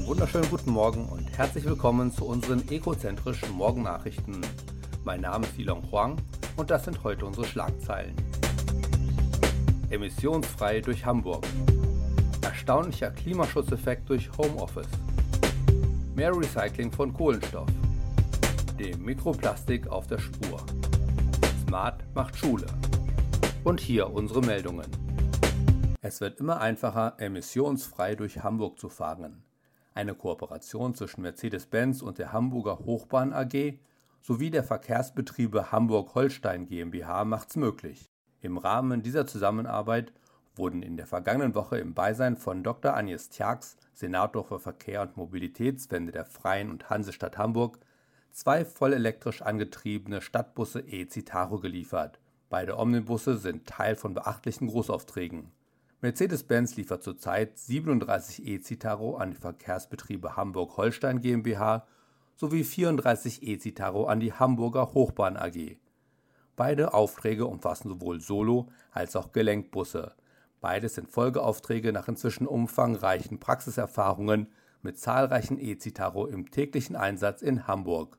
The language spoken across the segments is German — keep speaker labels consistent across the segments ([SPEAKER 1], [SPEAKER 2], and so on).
[SPEAKER 1] wunderschönen guten Morgen und herzlich willkommen zu unseren ecozentrischen Morgennachrichten. Mein Name ist Yilong Huang und das sind heute unsere Schlagzeilen. Emissionsfrei durch Hamburg. Erstaunlicher Klimaschutzeffekt durch Homeoffice. Mehr Recycling von Kohlenstoff. Dem Mikroplastik auf der Spur. Smart macht Schule. Und hier unsere Meldungen. Es wird immer einfacher, emissionsfrei durch Hamburg zu fahren. Eine Kooperation zwischen Mercedes-Benz und der Hamburger Hochbahn AG sowie der Verkehrsbetriebe Hamburg-Holstein GmbH macht's möglich. Im Rahmen dieser Zusammenarbeit wurden in der vergangenen Woche im Beisein von Dr. Agnes Tjax, Senator für Verkehr und Mobilitätswende der Freien und Hansestadt Hamburg, 2 voll elektrisch angetriebene Stadtbusse e-Citaro geliefert. Beide Omnibusse sind Teil von beachtlichen Großaufträgen. Mercedes-Benz liefert zurzeit 37 e-Citaro an die Verkehrsbetriebe Hamburg-Holstein GmbH sowie 34 e-Citaro an die Hamburger Hochbahn AG. Beide Aufträge umfassen sowohl Solo- als auch Gelenkbusse. Beides sind Folgeaufträge nach inzwischen umfangreichen Praxiserfahrungen mit zahlreichen e-Citaro im täglichen Einsatz in Hamburg.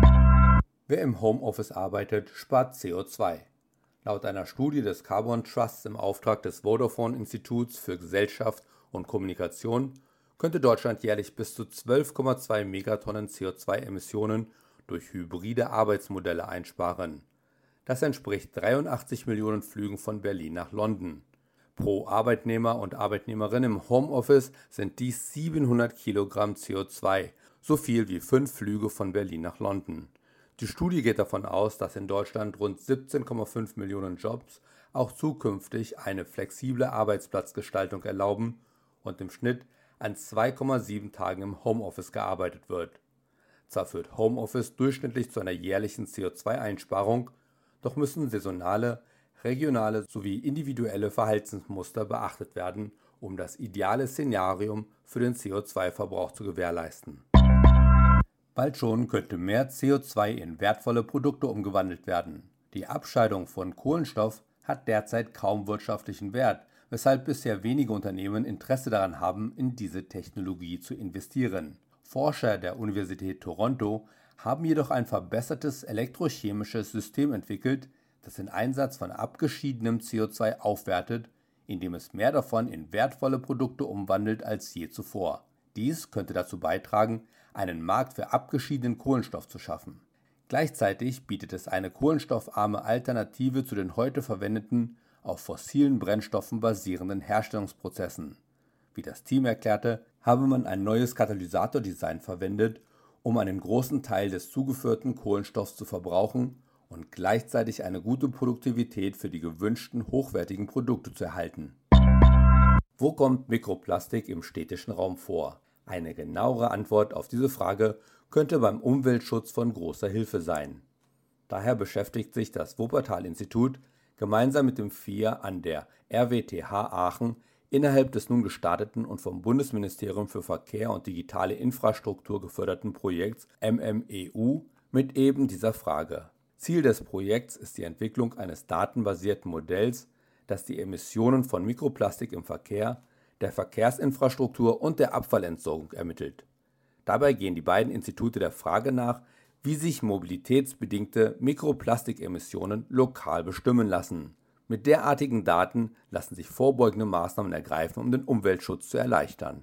[SPEAKER 1] Wer im Homeoffice arbeitet, spart CO2. Laut einer Studie des Carbon Trusts im Auftrag des Vodafone-Instituts für Gesellschaft und Kommunikation könnte Deutschland jährlich bis zu 12,2 Megatonnen CO2-Emissionen durch hybride Arbeitsmodelle einsparen. Das entspricht 83 Millionen Flügen von Berlin nach London. Pro Arbeitnehmer und Arbeitnehmerin im Homeoffice sind dies 700 Kilogramm CO2, so viel wie 5 Flüge von Berlin nach London. Die Studie geht davon aus, dass in Deutschland rund 17,5 Millionen Jobs auch zukünftig eine flexible Arbeitsplatzgestaltung erlauben und im Schnitt an 2,7 Tagen im Homeoffice gearbeitet wird. Zwar führt Homeoffice durchschnittlich zu einer jährlichen CO2-Einsparung, doch müssen saisonale, regionale sowie individuelle Verhaltensmuster beachtet werden, um das ideale Szenario für den CO2-Verbrauch zu gewährleisten. Bald schon könnte mehr CO2 in wertvolle Produkte umgewandelt werden. Die Abscheidung von Kohlenstoff hat derzeit kaum wirtschaftlichen Wert, weshalb bisher wenige Unternehmen Interesse daran haben, in diese Technologie zu investieren. Forscher der Universität Toronto haben jedoch ein verbessertes elektrochemisches System entwickelt, das den Einsatz von abgeschiedenem CO2 aufwertet, indem es mehr davon in wertvolle Produkte umwandelt als je zuvor. Dies könnte dazu beitragen, einen Markt für abgeschiedenen Kohlenstoff zu schaffen. Gleichzeitig bietet es eine kohlenstoffarme Alternative zu den heute verwendeten, auf fossilen Brennstoffen basierenden Herstellungsprozessen. Wie das Team erklärte, habe man ein neues Katalysatordesign verwendet, um einen großen Teil des zugeführten Kohlenstoffs zu verbrauchen und gleichzeitig eine gute Produktivität für die gewünschten hochwertigen Produkte zu erhalten. Wo kommt Mikroplastik im städtischen Raum vor? Eine genauere Antwort auf diese Frage könnte beim Umweltschutz von großer Hilfe sein. Daher beschäftigt sich das Wuppertal-Institut gemeinsam mit dem FIR an der RWTH Aachen innerhalb des nun gestarteten und vom Bundesministerium für Verkehr und digitale Infrastruktur geförderten Projekts MMEU mit eben dieser Frage. Ziel des Projekts ist die Entwicklung eines datenbasierten Modells, das die Emissionen von Mikroplastik im Verkehr, der Verkehrsinfrastruktur und der Abfallentsorgung ermittelt. Dabei gehen die beiden Institute der Frage nach, wie sich mobilitätsbedingte Mikroplastikemissionen lokal bestimmen lassen. Mit derartigen Daten lassen sich vorbeugende Maßnahmen ergreifen, um den Umweltschutz zu erleichtern.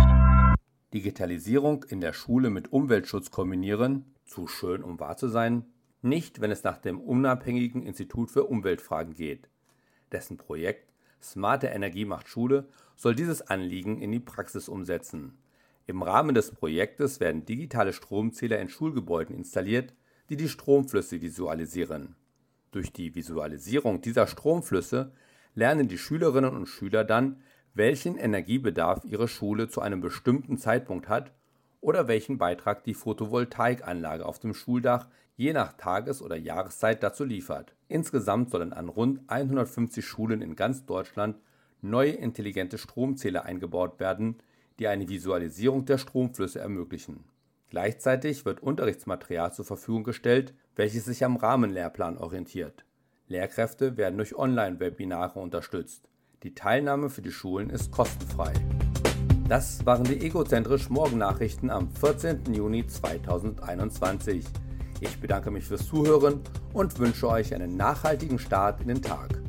[SPEAKER 1] Digitalisierung in der Schule mit Umweltschutz kombinieren, zu schön um wahr zu sein, nicht, wenn es nach dem unabhängigen Institut für Umweltfragen geht. Dessen Projekt Smarte Energie macht Schule soll dieses Anliegen in die Praxis umsetzen. Im Rahmen des Projektes werden digitale Stromzähler in Schulgebäuden installiert, die die Stromflüsse visualisieren. Durch die Visualisierung dieser Stromflüsse lernen die Schülerinnen und Schüler dann, welchen Energiebedarf ihre Schule zu einem bestimmten Zeitpunkt hat oder welchen Beitrag die Photovoltaikanlage auf dem Schuldach je nach Tages- oder Jahreszeit dazu liefert. Insgesamt sollen an rund 150 Schulen in ganz Deutschland neue intelligente Stromzähler eingebaut werden, die eine Visualisierung der Stromflüsse ermöglichen. Gleichzeitig wird Unterrichtsmaterial zur Verfügung gestellt, welches sich am Rahmenlehrplan orientiert. Lehrkräfte werden durch Online-Webinare unterstützt. Die Teilnahme für die Schulen ist kostenfrei. Das waren die Egozentrisch Morgennachrichten am 14. Juni 2021. Ich bedanke mich fürs Zuhören und wünsche euch einen nachhaltigen Start in den Tag.